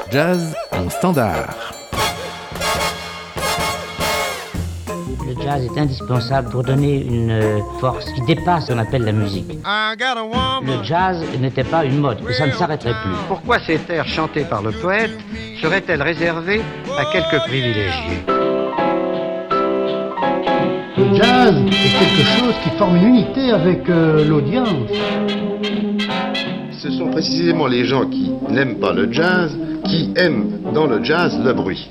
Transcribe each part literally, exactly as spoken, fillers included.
jazz en standard. Le jazz est indispensable pour donner une force qui dépasse ce qu'on appelle la musique. Le jazz n'était pas une mode, et ça ne s'arrêterait plus. Pourquoi ces airs chantés par le poète seraient-elles réservées à quelques privilégiés ? Le jazz est quelque chose qui forme une unité avec euh, l'audience. Ce sont précisément les gens qui n'aiment pas le jazz qui aiment dans le jazz le bruit.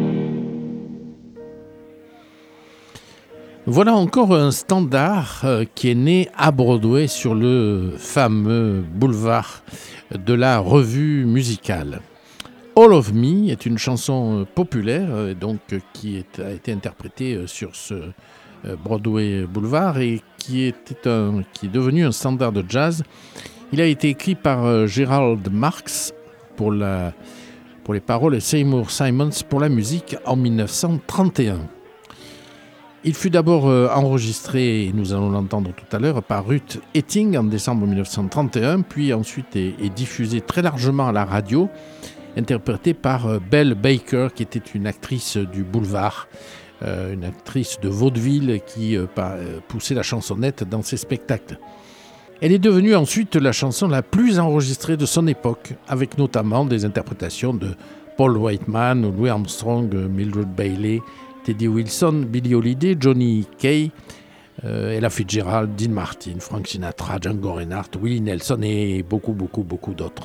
Voilà encore un standard qui est né à Broadway sur le fameux boulevard de la revue musicale. All of Me est une chanson populaire donc, qui est, a été interprétée sur ce Broadway Boulevard et qui, était un, qui est devenu un standard de jazz. Il a été écrit par Gerald Marks pour, la, pour les paroles et Seymour Simons pour la musique en dix-neuf cent trente et un. Il fut d'abord euh, enregistré, et nous allons l'entendre tout à l'heure, par Ruth Etting en décembre dix-neuf cent trente et un, puis ensuite est, est diffusé très largement à la radio, interprété par euh, Belle Baker, qui était une actrice du boulevard, euh, une actrice de vaudeville qui euh, pa, euh, poussait la chansonnette dans ses spectacles. Elle est devenue ensuite la chanson la plus enregistrée de son époque, avec notamment des interprétations de Paul Whiteman, Louis Armstrong, Mildred Bailey, Teddy Wilson, Billie Holiday, Johnny Kay, euh, Ella Fitzgerald, Dean Martin, Frank Sinatra, Django Reinhardt, Willie Nelson et beaucoup, beaucoup, beaucoup d'autres.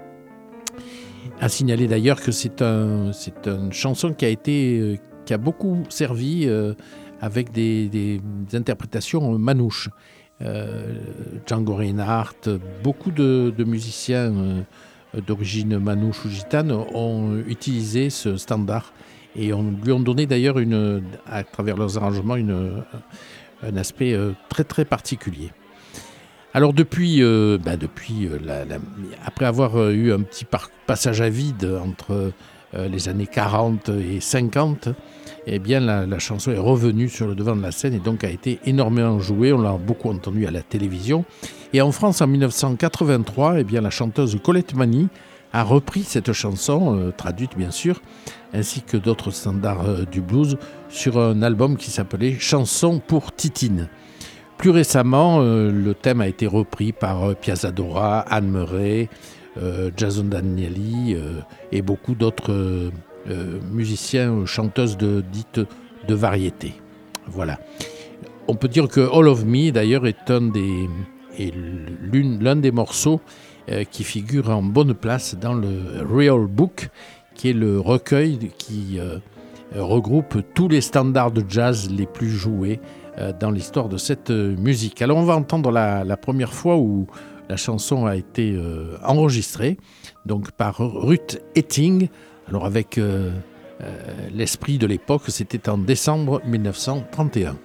À signaler d'ailleurs que c'est, un, c'est une chanson qui a, été, euh, qui a beaucoup servi euh, avec des, des, des interprétations manouches. Euh, Django Reinhardt, beaucoup de, de musiciens euh, d'origine manouche ou gitane ont utilisé ce standard et on lui ont donné d'ailleurs une, à travers leurs arrangements une, un aspect euh, très très particulier. Alors depuis, euh, bah depuis la, la, après avoir eu un petit par, passage à vide entre euh, les années quarante et cinquante, eh bien la, la chanson est revenue sur le devant de la scène et donc a été énormément jouée. On l'a beaucoup entendue à la télévision. Et en France, en dix-neuf cent quatre-vingt-trois, eh bien la chanteuse Colette Mani a repris cette chanson, euh, traduite bien sûr, ainsi que d'autres standards euh, du blues, sur un album qui s'appelait Chansons pour Titine. Plus récemment, euh, le thème a été repris par euh, Piazza Dora, Anne Murray, euh, Jason Danieli euh, et beaucoup d'autres euh, euh, musiciens, euh, chanteuses de, dites de variété. Voilà. On peut dire que All of Me, d'ailleurs, est, un des, est l'une, l'un des morceaux euh, qui figure en bonne place dans le Real Book, qui est le recueil qui euh, regroupe tous les standards de jazz les plus joués euh, dans l'histoire de cette euh, musique. Alors on va entendre la, la première fois où la chanson a été euh, enregistrée, donc par Ruth Etting. Alors avec euh, euh, l'esprit de l'époque, c'était en décembre dix-neuf cent trente et un.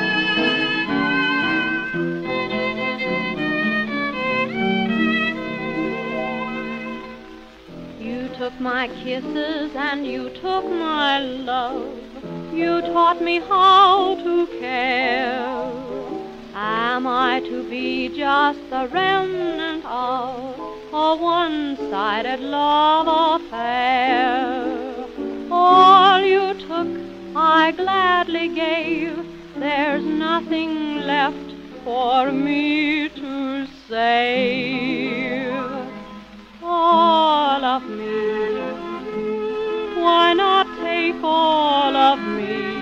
My kisses and you took my love. You taught me how to care. Am I to be just the remnant of a one-sided love affair? All you took I gladly gave. There's nothing left for me to save. All of me, why not take all of me?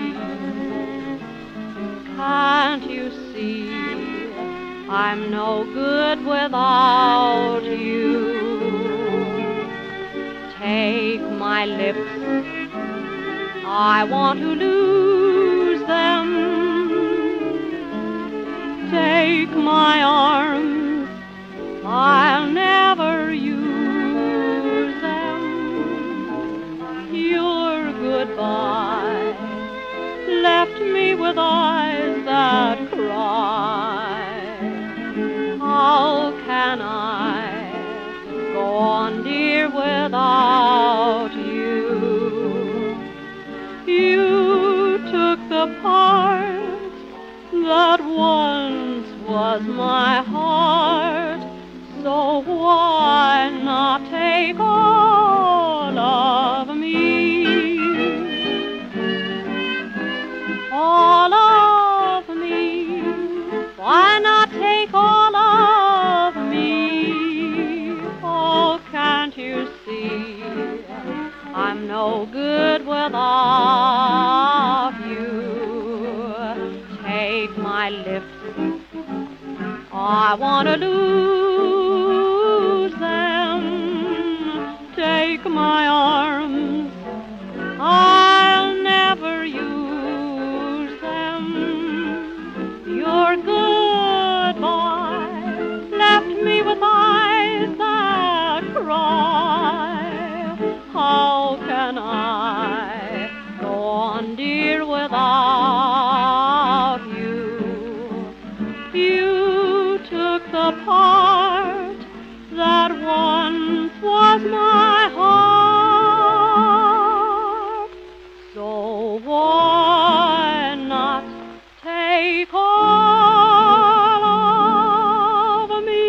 Can't you see I'm no good without you? Take my lips, I want to lose them. Take my arms, I'll never use them. Your goodbye left me with eyes that cry. How can I go on, dear, without you? You took the part that once was my heart. So why not take all can't you see? I'm no good without you. Take my lips, I wanna lose them. Take my arms, I'll never use them. Your goodbye left me with eyes that cry. How can I go on, dear, without you? You took the part that once was my heart. So why not take all of me?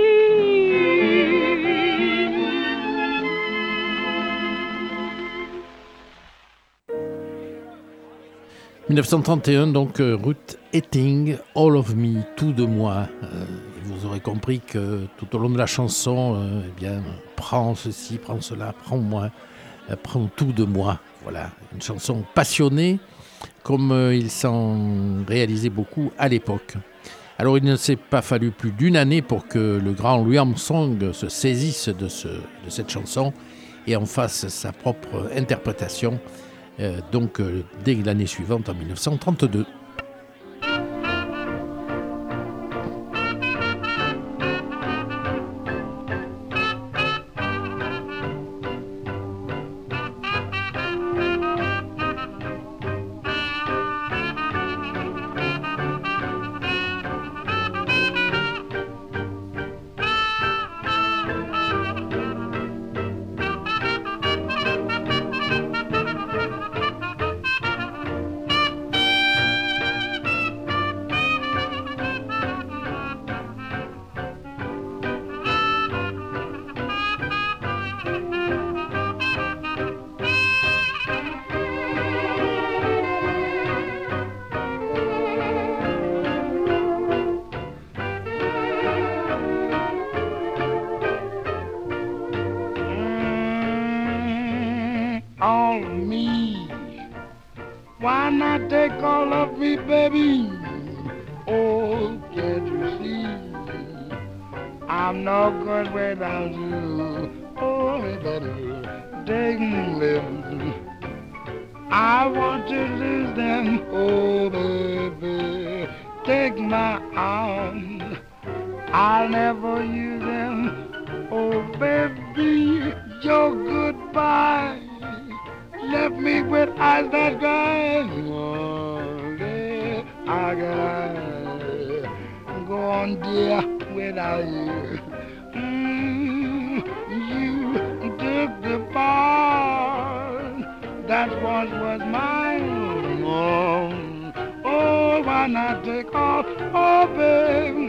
dix-neuf cent trente et un, donc euh, Ruth Etting, All of Me, tout de moi. Euh, vous aurez compris que tout au long de la chanson, euh, eh bien, prends ceci, prends cela, prends-moi, euh, prends tout de moi. Voilà, une chanson passionnée, comme euh, il s'en réalisait beaucoup à l'époque. Alors, il ne s'est pas fallu plus d'une année pour que le grand Louis Armstrong se saisisse de, ce, de cette chanson et en fasse sa propre interprétation. Euh, donc euh, dès l'année suivante, en dix-neuf cent trente-deux. All of me. Why not take all of me, baby? Oh, can't you see? I'm no good without you. Oh, baby, take me. I want to lose them. Oh, baby, take my arms. I'll never use them. Oh, baby, your goodbye left me with eyes that cry. Oh, yeah, I gotta go on, dear, without you. Mm, you took the part that once was mine. Oh, oh, why not take all, oh, baby.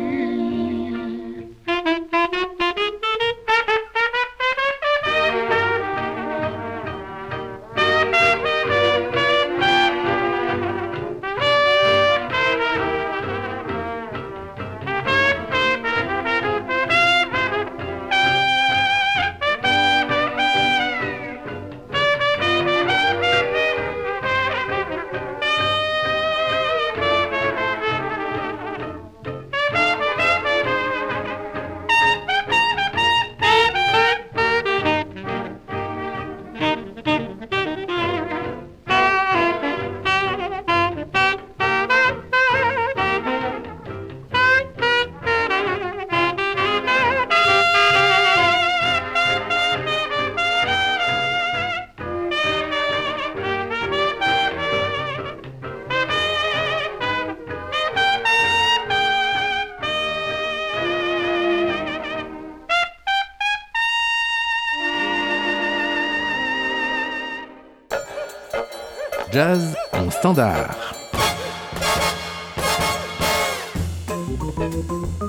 Jazz en standard.